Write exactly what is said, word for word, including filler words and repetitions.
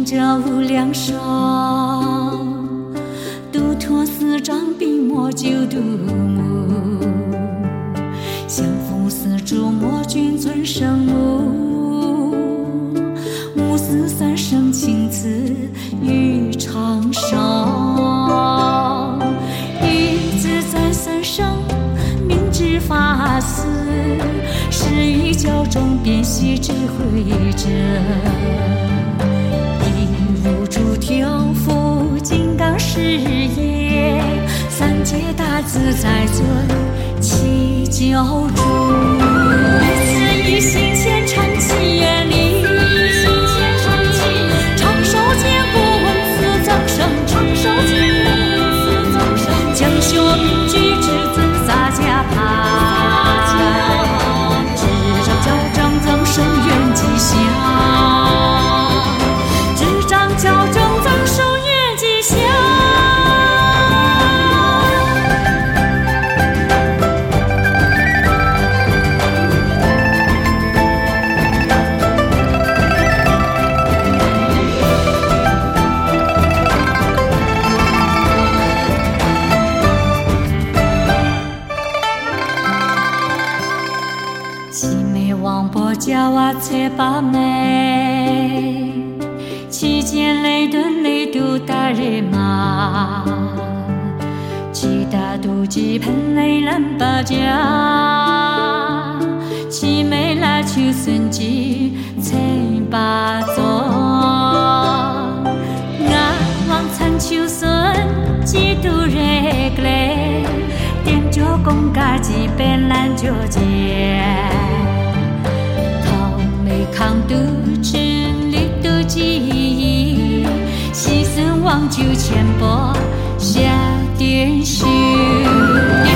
着无量寿，度脱四障病魔救度母，降伏四诸魔君尊圣母，无私三生亲赐与长寿，一自在三生明智法师，是于教中辨析智慧者，一如诸天父金刚誓言，三界大自在尊祈救主，此一心虔诚祈愿力，长寿坚固文字增生，长寿坚固文字增生，将修明举至尊萨迦帕，智障校正增生愿吉祥，智障校正增生愿吉祥。王婆加瓦切巴美，期间雷顿雷杜达瑞玛，其他杜吉喷雷兰巴加，其美拉丘孙吉千巴宗，俺王参丘孙基督瑞格雷，点着公嘎吉本兰就杰。康度真理的记忆，牺牲忘旧千波下点虚。